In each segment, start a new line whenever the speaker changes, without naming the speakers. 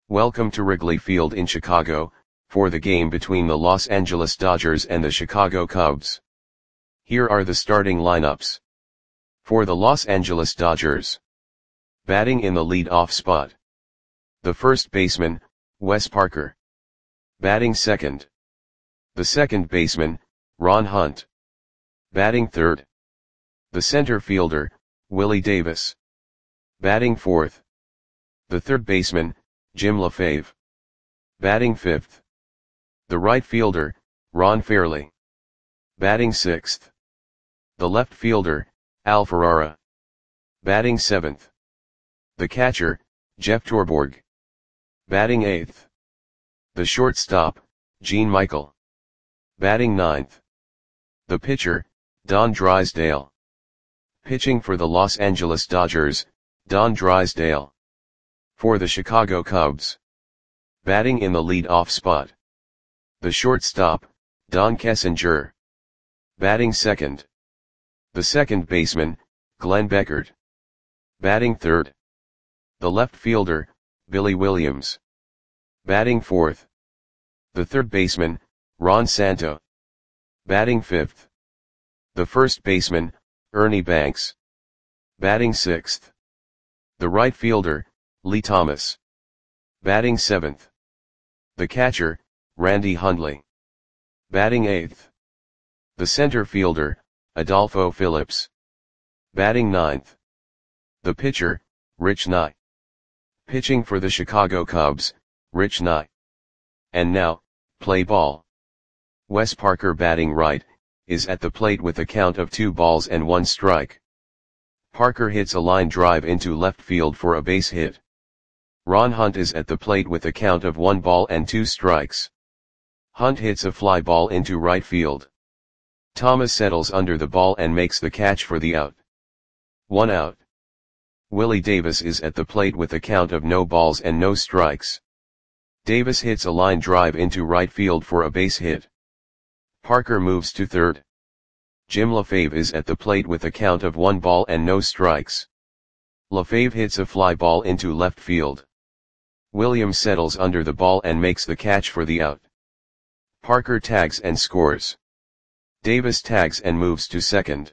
Welcome to Wrigley Field in Chicago, for the game between the Los Angeles Dodgers and the Chicago Cubs. Here are the starting lineups. For the Los Angeles Dodgers. Batting in the lead-off spot. The first baseman, Wes Parker. Batting second. The second baseman, Ron Hunt. Batting third. The center fielder, Willie Davis. Batting fourth. The third baseman, Jim LaFave. Batting fifth. The right fielder, Ron Fairly. Batting sixth. The left fielder, Al Ferrara. Batting seventh. The catcher, Jeff Torborg. Batting eighth. The shortstop, Gene Michael. Batting ninth. The pitcher, Don Drysdale. Pitching for the Los Angeles Dodgers, Don Drysdale. For the Chicago Cubs. Batting in the lead-off spot. The shortstop, Don Kessinger. Batting second. The second baseman, Glenn Beckert. Batting third. The left fielder, Billy Williams. Batting fourth. The third baseman, Ron Santo. Batting fifth. The first baseman, Ernie Banks. Batting sixth. The right fielder, Lee Thomas. Batting seventh. The catcher, Randy Hundley. Batting eighth. The center fielder, Adolfo Phillips. Batting ninth. The pitcher, Rich Nye. Pitching for the Chicago Cubs, Rich Nye. And now, play ball. Wes Parker batting right, is at the plate with a count of 2 balls and 1 strike. Parker hits a line drive into left field for a base hit. Ron Hunt is at the plate with a count of 1 ball and 2 strikes. Hunt hits a fly ball into right field. Thomas settles under the ball and makes the catch for the out. 1 out. Willie Davis is at the plate with a count of no balls and no strikes. Davis hits a line drive into right field for a base hit. Parker moves to third. Jim LaFave is at the plate with a count of 1 ball and no strikes. LaFave hits a fly ball into left field. Williams settles under the ball and makes the catch for the out. Parker tags and scores. Davis tags and moves to second.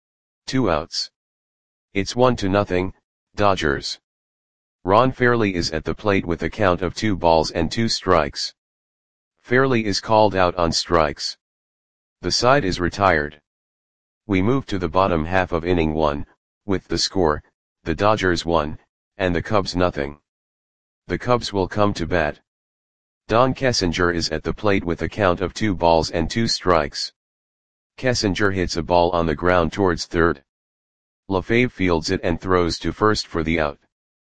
2 outs. It's 1-0, Dodgers. Ron Fairly is at the plate with a count of 2 balls and 2 strikes. Fairly is called out on strikes. The side is retired. We move to the bottom half of inning 1, with the score, the Dodgers 1, and the Cubs 0. The Cubs will come to bat. Don Kessinger is at the plate with a count of 2 balls and 2 strikes. Kessinger hits a ball on the ground towards third. LaFave fields it and throws to first for the out.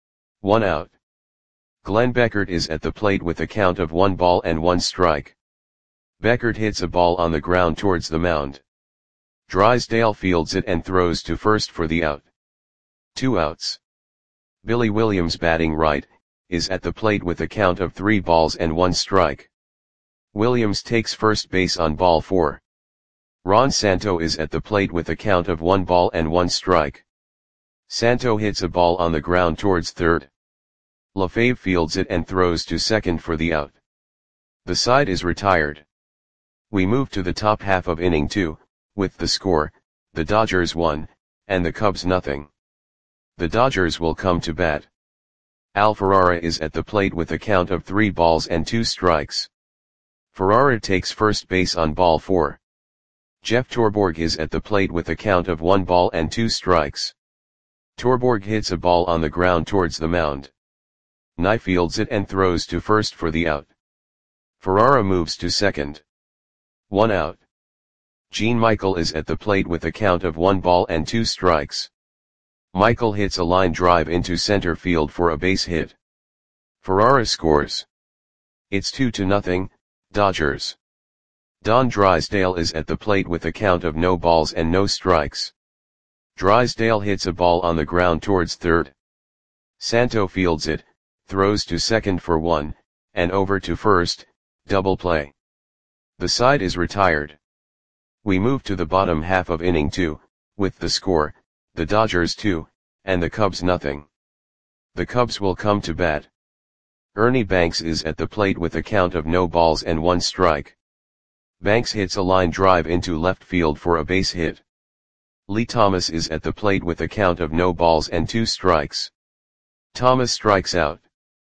1 out. Glenn Beckert is at the plate with a count of 1 ball and 1 strike. Beckert hits a ball on the ground towards the mound. Drysdale fields it and throws to first for the out. 2 outs. Billy Williams batting right, is at the plate with a count of 3 balls and 1 strike. Williams takes first base on ball 4. Ron Santo is at the plate with a count of 1 ball and 1 strike. Santo hits a ball on the ground towards third. LaFave fields it and throws to second for the out. The side is retired. We move to the top half of inning 2, with the score, the Dodgers 1, and the Cubs 0. The Dodgers will come to bat. Al Ferrara is at the plate with a count of 3 balls and 2 strikes. Ferrara takes first base on ball 4. Jeff Torborg is at the plate with a count of 1 ball and 2 strikes. Torborg hits a ball on the ground towards the mound. Nye fields it and throws to first for the out. Ferrara moves to second. 1 out. Gene Michael is at the plate with a count of 1 ball and 2 strikes. Michael hits a line drive into center field for a base hit. Ferrara scores. It's 2-0, Dodgers. Don Drysdale is at the plate with a count of no balls and no strikes. Drysdale hits a ball on the ground towards third. Santo fields it, throws to second for 1, and over to first, double play. The side is retired. We move to the bottom half of inning 2, with the score, the Dodgers 2, and the Cubs 0. The Cubs will come to bat. Ernie Banks is at the plate with a count of no balls and 1 strike. Banks hits a line drive into left field for a base hit. Lee Thomas is at the plate with a count of no balls and 2 strikes. Thomas strikes out.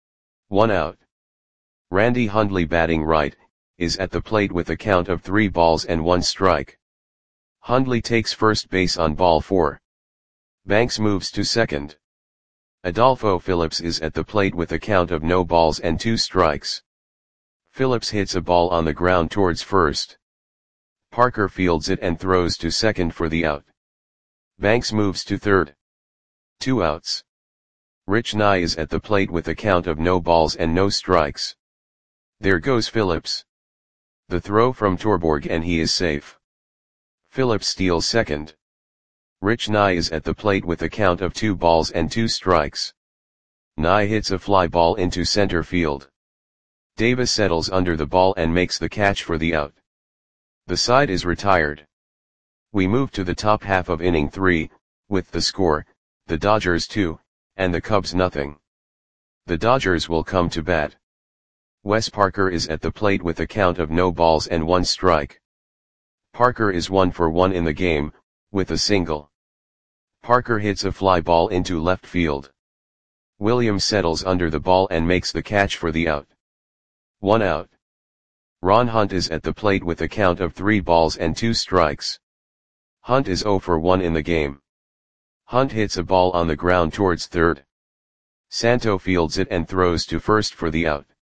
1 out. Randy Hundley, batting right, is at the plate with a count of 3 balls and 1 strike. Hundley takes first base on ball 4. Banks moves to second. Adolfo Phillips is at the plate with a count of no balls and 2 strikes. Phillips hits a ball on the ground towards first. Parker fields it and throws to second for the out. Banks moves to third. 2 outs. Rich Nye is at the plate with a count of no balls and no strikes. There goes Phillips. The throw from Torborg and he is safe. Phillips steals second. Rich Nye is at the plate with a count of 2 balls and 2 strikes. Nye hits a fly ball into center field. Davis settles under the ball and makes the catch for the out. The side is retired. We move to the top half of inning 3, with the score, the Dodgers 2, and the Cubs nothing. The Dodgers will come to bat. Wes Parker is at the plate with a count of no balls and 1 strike. Parker is 1 for 1 in the game, with a single. Parker hits a fly ball into left field. Williams settles under the ball and makes the catch for the out. 1 out. Ron Hunt is at the plate with a count of 3 balls and 2 strikes. Hunt is 0 for 1 in the game. Hunt hits a ball on the ground towards third. Santo fields it and throws to first for the out.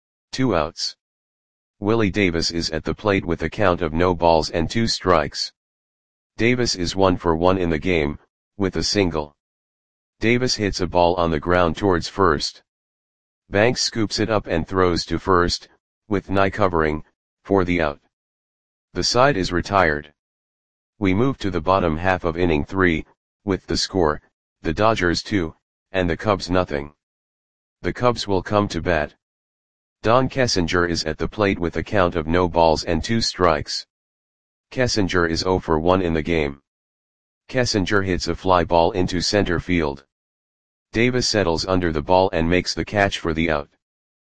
2 outs. Willie Davis is at the plate with a count of no balls and 2 strikes. Davis is 1 for 1 in the game, with a single. Davis hits a ball on the ground towards first. Banks scoops it up and throws to first, with Nye covering, for the out. The side is retired. We move to the bottom half of inning 3, with the score, the Dodgers 2, and the Cubs nothing. The Cubs will come to bat. Don Kessinger is at the plate with a count of no balls and 2 strikes. Kessinger is 0 for 1 in the game. Kessinger hits a fly ball into center field. Davis settles under the ball and makes the catch for the out.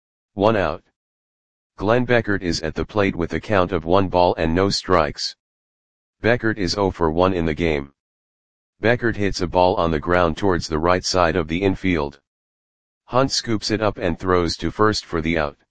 1 out. Glenn Beckert is at the plate with a count of 1 ball and no strikes. Beckert is 0 for 1 in the game. Beckert hits a ball on the ground towards the right side of the infield. Hunt scoops it up and throws to first for the out.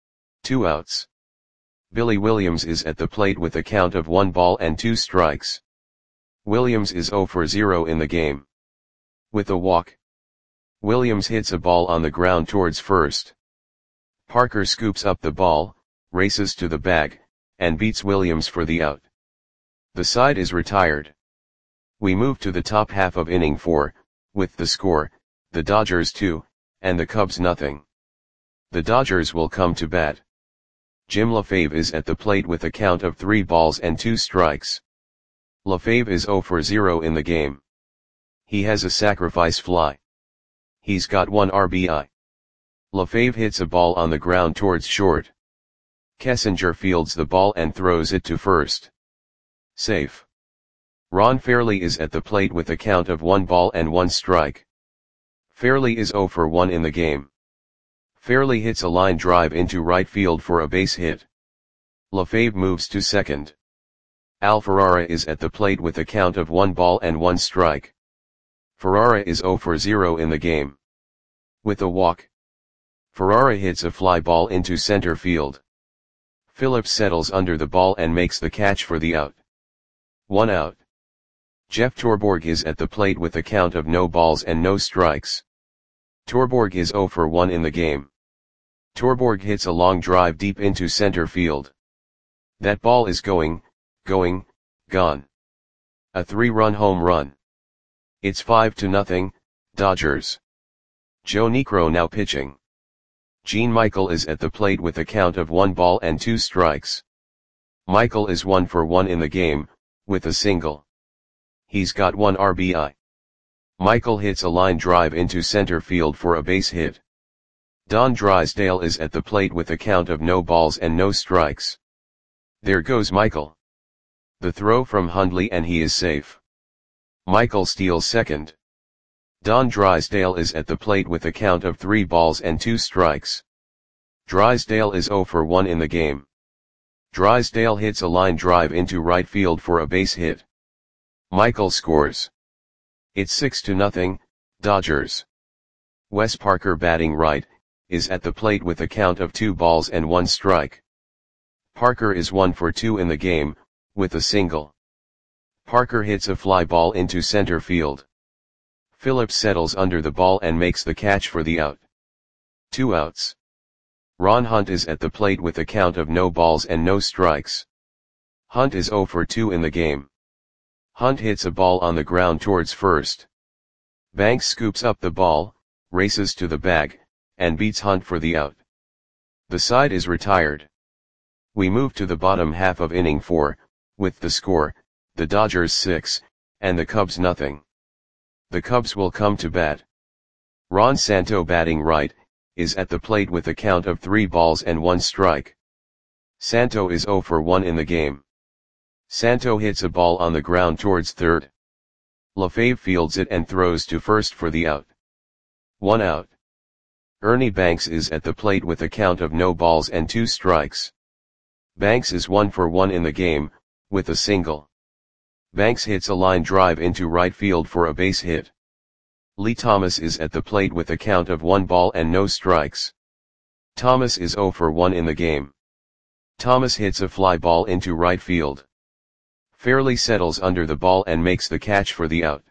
2 outs. Billy Williams is at the plate with a count of 1 ball and 2 strikes. Williams is 0 for 0 in the game. With a walk. Williams hits a ball on the ground towards first. Parker scoops up the ball, races to the bag, and beats Williams for the out. The side is retired. We move to the top half of inning 4, with the score, the Dodgers 2, and the Cubs nothing. The Dodgers will come to bat. Jim LaFave is at the plate with a count of 3 balls and 2 strikes. LaFave is 0 for 0 in the game. He has a sacrifice fly. He's got 1 RBI. LaFave hits a ball on the ground towards short. Kessinger fields the ball and throws it to first. Safe. Ron Fairley is at the plate with a count of 1 ball and 1 strike. Fairley is 0 for 1 in the game. Fairley hits a line drive into right field for a base hit. LaFave moves to second. Al Ferrara is at the plate with a count of 1 ball and 1 strike. Ferrara is 0 for 0 in the game. With a walk. Ferrara hits a fly ball into center field. Phillips settles under the ball and makes the catch for the out. 1 out. Jeff Torborg is at the plate with a count of no balls and no strikes. Torborg is 0 for 1 in the game. Torborg hits a long drive deep into center field. That ball is going, gone. A 3-run home run. It's 5-0, Dodgers. Joe Niekro now pitching. Gene Michael is at the plate with a count of 1 ball and 2 strikes. Michael is 1 for 1 in the game, with a single. He's got 1 RBI. Michael hits a line drive into center field for a base hit. Don Drysdale is at the plate with a count of no balls and no strikes. There goes Michael. The throw from Hundley and he is safe. Michael steals second. Don Drysdale is at the plate with a count of 3 balls and 2 strikes. Drysdale is 0 for 1 in the game. Drysdale hits a line drive into right field for a base hit. Michael scores. It's 6-0, Dodgers. Wes Parker, batting right, is at the plate with a count of 2 balls and 1 strike. Parker is 1 for 2 in the game, with a single. Parker hits a fly ball into center field. Phillips settles under the ball and makes the catch for the out. 2 outs. Ron Hunt is at the plate with a count of no balls and no strikes. Hunt is 0 for 2 in the game. Hunt hits a ball on the ground towards first. Banks scoops up the ball, races to the bag, and beats Hunt for the out. The side is retired. We move to the bottom half of inning 4, with the score, the Dodgers 6, and the Cubs nothing. The Cubs will come to bat. Ron Santo, batting right, is at the plate with a count of 3 balls and 1 strike. Santo is 0 for 1 in the game. Santo hits a ball on the ground towards third. LaFave fields it and throws to first for the out. 1 out. Ernie Banks is at the plate with a count of no balls and 2 strikes. Banks is 1 for 1 in the game, with a single. Banks hits a line drive into right field for a base hit. Lee Thomas is at the plate with a count of 1 ball and no strikes. Thomas is 0 for 1 in the game. Thomas hits a fly ball into right field. Fairley settles under the ball and makes the catch for the out.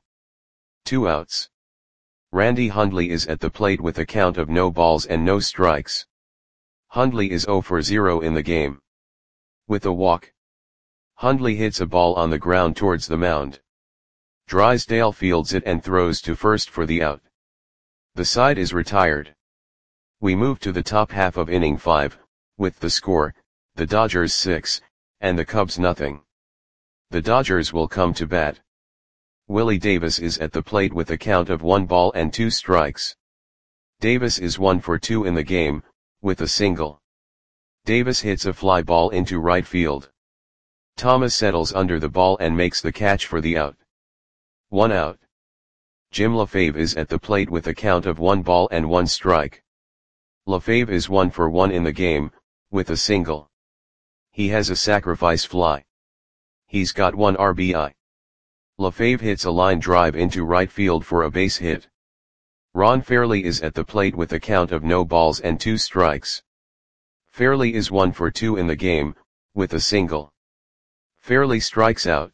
2 outs. Randy Hundley is at the plate with a count of no balls and no strikes. Hundley is 0 for 0 in the game. With a walk. Hundley hits a ball on the ground towards the mound. Drysdale fields it and throws to first for the out. The side is retired. We move to the top half of inning 5, with the score, the Dodgers 6, and the Cubs nothing. The Dodgers will come to bat. Willie Davis is at the plate with a count of 1 ball and 2 strikes. Davis is 1 for 2 in the game, with a single. Davis hits a fly ball into right field. Thomas settles under the ball and makes the catch for the out. 1 out. Jim LaFave is at the plate with a count of 1 ball and 1 strike. LaFave is 1 for 1 in the game, with a single. He has a sacrifice fly. He's got 1 RBI. LaFave hits a line drive into right field for a base hit. Ron Fairley is at the plate with a count of no balls and 2 strikes. Fairley is 1 for 2 in the game, with a single. Fairley strikes out.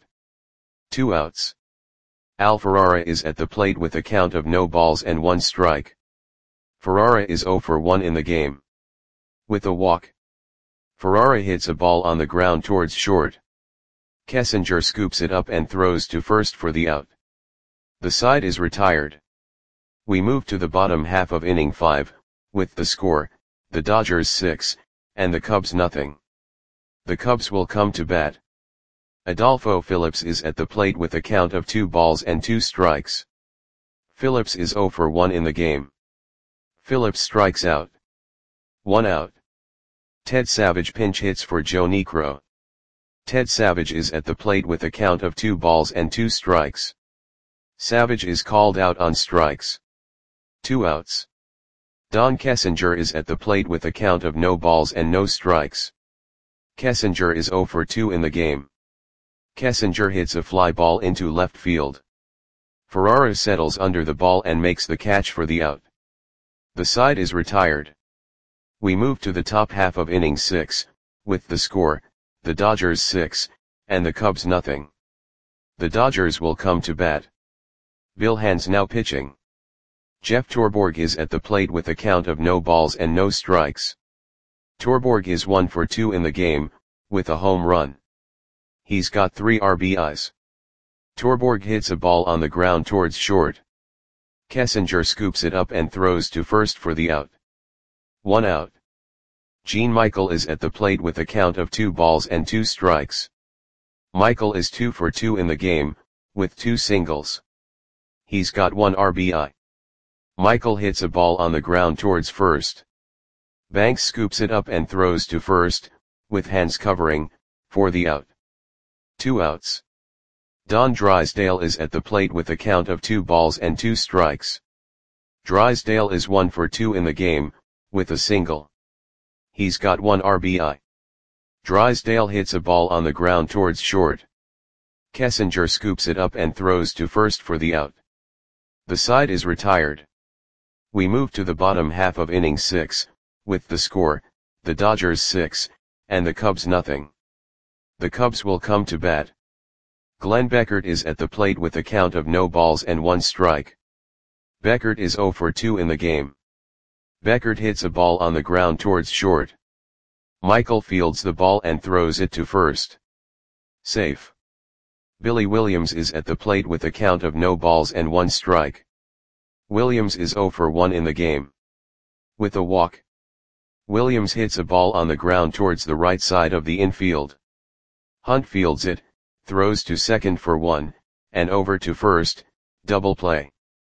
2 outs. Al Ferrara is at the plate with a count of no balls and 1 strike. Ferrara is 0 for 1 in the game. With a walk. Ferrara hits a ball on the ground towards short. Kessinger scoops it up and throws to first for the out. The side is retired. We move to the bottom half of inning 5, with the score, the Dodgers 6, and the Cubs nothing. The Cubs will come to bat. Adolfo Phillips is at the plate with a count of 2 balls and 2 strikes. Phillips is 0 for 1 in the game. Phillips strikes out. 1 out. Ted Savage pinch hits for Joe Niekro. Ted Savage is at the plate with a count of 2 balls and 2 strikes. Savage is called out on strikes. 2 outs. Don Kessinger is at the plate with a count of no balls and no strikes. Kessinger is 0 for 2 in the game. Kessinger hits a fly ball into left field. Ferrara settles under the ball and makes the catch for the out. The side is retired. We move to the top half of inning 6, with the score, the Dodgers 6, and the Cubs nothing. The Dodgers will come to bat. Bill Hands now pitching. Jeff Torborg is at the plate with a count of no balls and no strikes. Torborg is 1 for 2 in the game, with a home run. He's got 3 RBIs. Torborg hits a ball on the ground towards short. Kessinger scoops it up and throws to first for the out. 1 out. Gene Michael is at the plate with a count of 2 balls and 2 strikes. Michael is 2 for 2 in the game, with 2 singles. He's got 1 RBI. Michael hits a ball on the ground towards first. Banks scoops it up and throws to first, with hands covering, for the out. 2 outs. Don Drysdale is at the plate with a count of 2 balls and 2 strikes. Drysdale is 1 for 2 in the game, with a single. He's got 1 RBI. Drysdale hits a ball on the ground towards short. Kessinger scoops it up and throws to first for the out. The side is retired. We move to the bottom half of inning 6, with the score, the Dodgers 6, and the Cubs nothing. The Cubs will come to bat. Glenn Beckert is at the plate with a count of no balls and 1 strike. Beckert is 0 for 2 in the game. Beckert hits a ball on the ground towards short. Michael fields the ball and throws it to first. Safe. Billy Williams is at the plate with a count of no balls and 1 strike. Williams is 0 for 1 in the game. With a walk. Williams hits a ball on the ground towards the right side of the infield. Hunt fields it, throws to second for 1, and over to first, double play.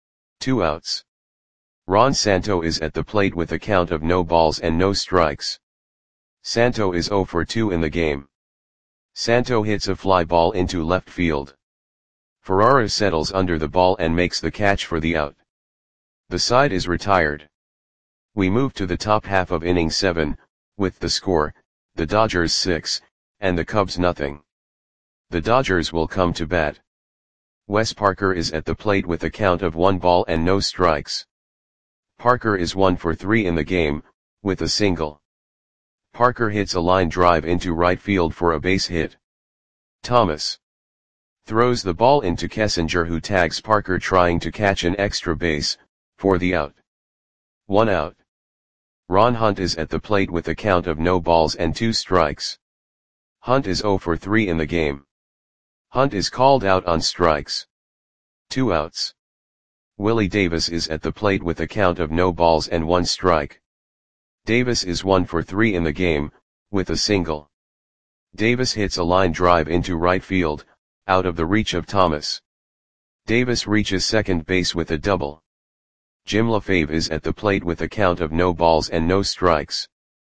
2 outs. Ron Santo is at the plate with a count of no balls and no strikes. Santo is 0 for 2 in the game. Santo hits a fly ball into left field. Ferrara settles under the ball and makes the catch for the out. The side is retired. We move to the top half of inning 7, with the score, the Dodgers 6, and the Cubs nothing. The Dodgers will come to bat. Wes Parker is at the plate with a count of 1 ball and no strikes. Parker is 1 for 3 in the game, with a single. Parker hits a line drive into right field for a base hit. Thomas throws the ball into Kessinger, who tags Parker trying to catch an extra base, for the out. 1 out. Ron Hunt is at the plate with a count of no balls and 2 strikes. Hunt is 0 for 3 in the game. Hunt is called out on strikes. 2 outs. Willie Davis is at the plate with a count of no balls and 1 strike. Davis is 1 for 3 in the game, with a single. Davis hits a line drive into right field, out of the reach of Thomas. Davis reaches second base with a double. Jim LaFave is at the plate with a count of no balls and no strikes.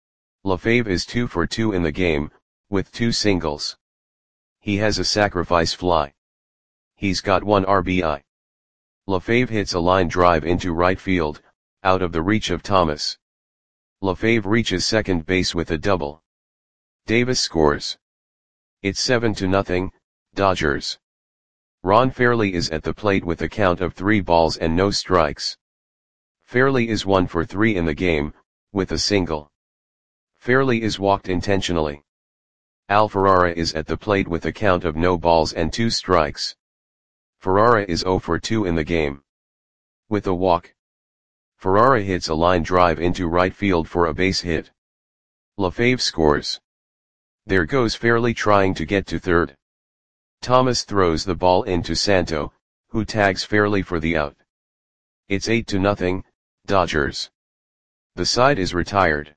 LaFave is 2 for 2 in the game, with 2 singles. He has a sacrifice fly. He's got 1 RBI. LaFave hits a line drive into right field, out of the reach of Thomas. LaFave reaches second base with a double. Davis scores. It's 7-0, Dodgers. Ron Fairley is at the plate with a count of 3 balls and no strikes. Fairley is 1 for 3 in the game, with a single. Fairley is walked intentionally. Al Ferrara is at the plate with a count of no balls and 2 strikes. Ferrara is 0 for 2 in the game. With a walk. Ferrara hits a line drive into right field for a base hit. LaFave scores. There goes Fairley trying to get to third. Thomas throws the ball into Santo, who tags Fairley for the out. It's 8-0, Dodgers. The side is retired.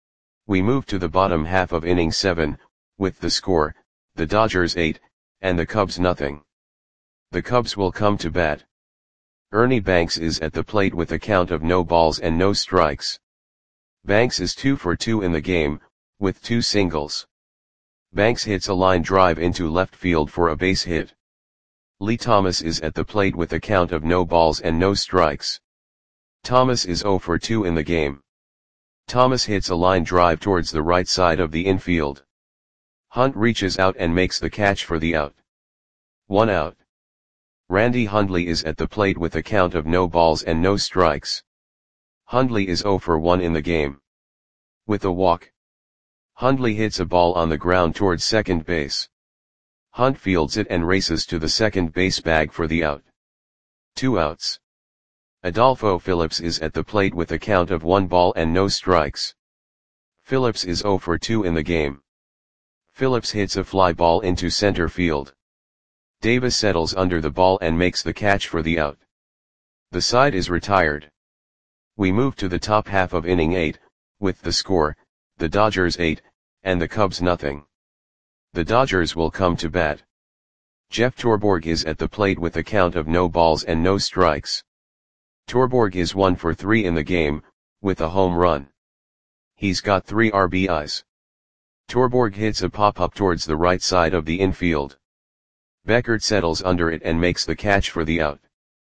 We move to the bottom half of inning 7, with the score, the Dodgers 8, and the Cubs nothing. The Cubs will come to bat. Ernie Banks is at the plate with a count of no balls and no strikes. Banks is 2 for 2 in the game, with 2 singles. Banks hits a line drive into left field for a base hit. Lee Thomas is at the plate with a count of no balls and no strikes. Thomas is 0 for 2 in the game. Thomas hits a line drive towards the right side of the infield. Hunt reaches out and makes the catch for the out. 1 out. Randy Hundley is at the plate with a count of no balls and no strikes. Hundley is 0 for 1 in the game. With a walk. Hundley hits a ball on the ground towards second base. Hunt fields it and races to the second base bag for the out. 2 outs. Adolfo Phillips is at the plate with a count of 1 ball and no strikes. Phillips is 0 for 2 in the game. Phillips hits a fly ball into center field. Davis settles under the ball and makes the catch for the out. The side is retired. We move to the top half of inning 8, with the score, the Dodgers 8, and the Cubs nothing. The Dodgers will come to bat. Jeff Torborg is at the plate with a count of no balls and no strikes. Torborg is 1 for 3 in the game, with a home run. He's got 3 RBIs. Torborg hits a pop-up towards the right side of the infield. Beckert settles under it and makes the catch for the out.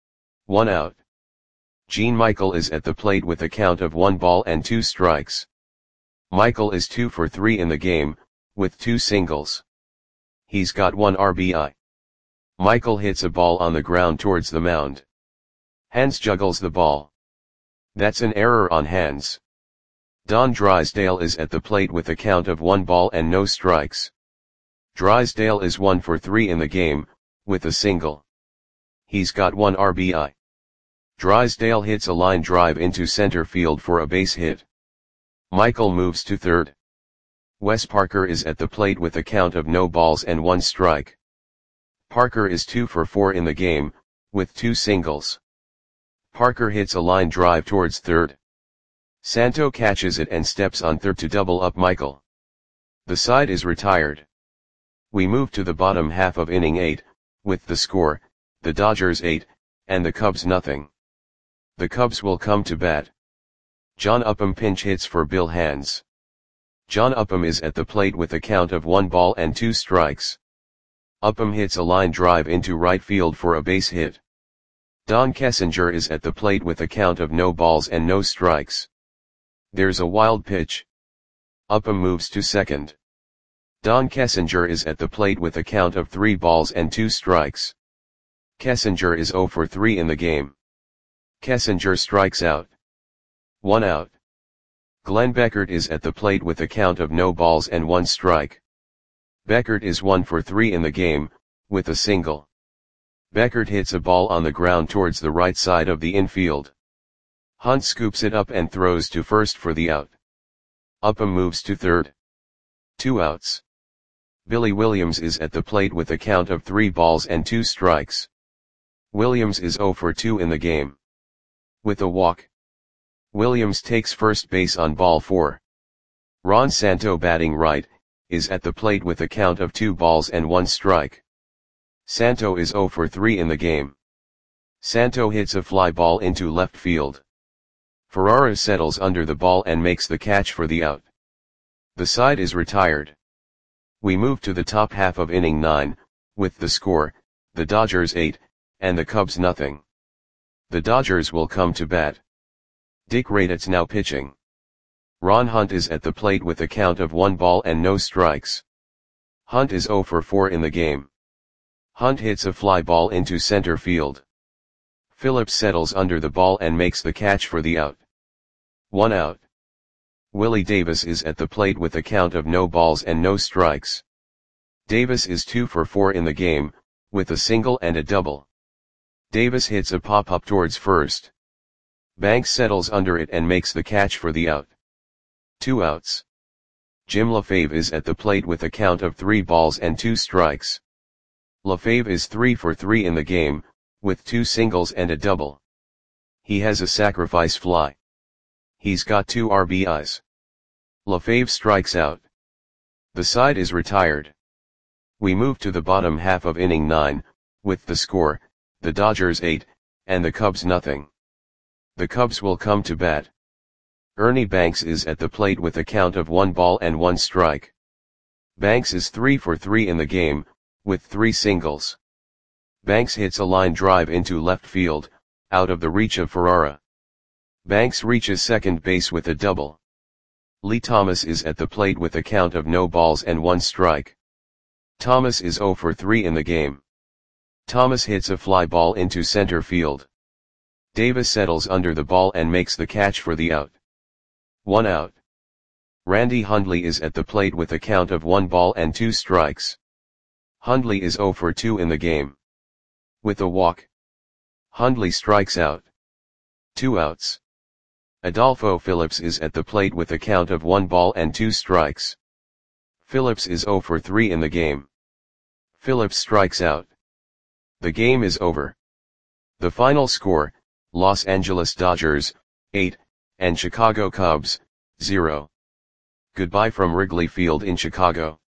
1 out. Gene Michael is at the plate with a count of 1 ball and 2 strikes. Michael is 2 for 3 in the game, with 2 singles. He's got 1 RBI. Michael hits a ball on the ground towards the mound. Hans juggles the ball. That's an error on Hans. Don Drysdale is at the plate with a count of 1 ball and no strikes. Drysdale is 1 for 3 in the game, with a single. He's got 1 RBI. Drysdale hits a line drive into center field for a base hit. Michael moves to third. Wes Parker is at the plate with a count of no balls and 1 strike. Parker is 2 for 4 in the game, with 2 singles. Parker hits a line drive towards third. Santo catches it and steps on third to double up Michael. The side is retired. We move to the bottom half of inning 8, with the score, the Dodgers 8, and the Cubs nothing. The Cubs will come to bat. John Upham pinch hits for Bill Hands. John Upham is at the plate with a count of 1 ball and 2 strikes. Upham hits a line drive into right field for a base hit. Don Kessinger is at the plate with a count of no balls and no strikes. There's a wild pitch. Upham moves to second. Don Kessinger is at the plate with a count of 3 balls and 2 strikes. Kessinger is 0 for 3 in the game. Kessinger strikes out. 1 out. Glenn Beckert is at the plate with a count of no balls and 1 strike. Beckert is 1 for 3 in the game, with a single. Beckert hits a ball on the ground towards the right side of the infield. Hunt scoops it up and throws to first for the out. Upham moves to third. 2 outs. Billy Williams is at the plate with a count of 3 balls and 2 strikes. Williams is 0 for 2 in the game. With a walk. Williams takes first base on ball 4. Ron Santo, batting right, is at the plate with a count of 2 balls and 1 strike. Santo is 0 for 3 in the game. Santo hits a fly ball into left field. Ferrara settles under the ball and makes the catch for the out. The side is retired. We move to the top half of inning 9, with the score, the Dodgers 8, and the Cubs nothing. The Dodgers will come to bat. Dick Raditz now pitching. Ron Hunt is at the plate with a count of 1 ball and no strikes. Hunt is 0 for 4 in the game. Hunt hits a fly ball into center field. Phillips settles under the ball and makes the catch for the out. 1 out. Willie Davis is at the plate with a count of no balls and no strikes. Davis is 2 for 4 in the game, with a single and a double. Davis hits a pop-up towards first. Banks settles under it and makes the catch for the out. 2 outs. Jim LaFave is at the plate with a count of 3 balls and 2 strikes. LaFave is 3 for 3 in the game, with 2 singles and a double. He has a sacrifice fly. He's got 2 RBIs. LaFave strikes out. The side is retired. We move to the bottom half of inning 9, with the score, the Dodgers 8, and the Cubs nothing. The Cubs will come to bat. Ernie Banks is at the plate with a count of 1 ball and 1 strike. Banks is 3 for 3 in the game, with 3 singles. Banks hits a line drive into left field, out of the reach of Ferrara. Banks reaches second base with a double. Lee Thomas is at the plate with a count of no balls and 1 strike. Thomas is 0 for 3 in the game. Thomas hits a fly ball into center field. Davis settles under the ball and makes the catch for the out. 1 out. Randy Hundley is at the plate with a count of 1 ball and 2 strikes. Hundley is 0 for 2 in the game. With a walk. Hundley strikes out. 2 outs. Adolfo Phillips is at the plate with a count of 1 ball and 2 strikes. Phillips is 0 for 3 in the game. Phillips strikes out. The game is over. The final score, Los Angeles Dodgers, 8, and Chicago Cubs, 0. Goodbye from Wrigley Field in Chicago.